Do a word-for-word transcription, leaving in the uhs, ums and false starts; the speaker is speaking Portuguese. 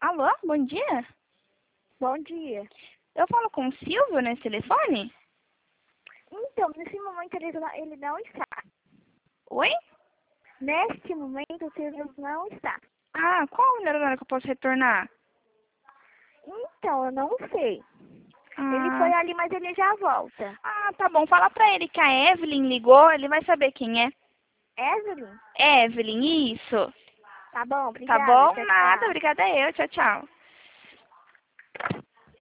Alô, bom dia. Bom dia. Eu falo com o Silvio nesse telefone? Então, nesse momento ele não, ele não está. Oi? Neste momento o Silvio não está. Ah, qual o melhor horário que eu posso retornar? Então, eu não sei. Ele Ah, foi ali, mas ele já volta. ah, tá bom. Fala pra ele que a Evelyn ligou, ele vai saber quem é. Evelyn? Evelyn, isso. Tá bom, Tá obrigada. bom? Tchau, Nada, tchau. obrigada eu. Tchau, tchau.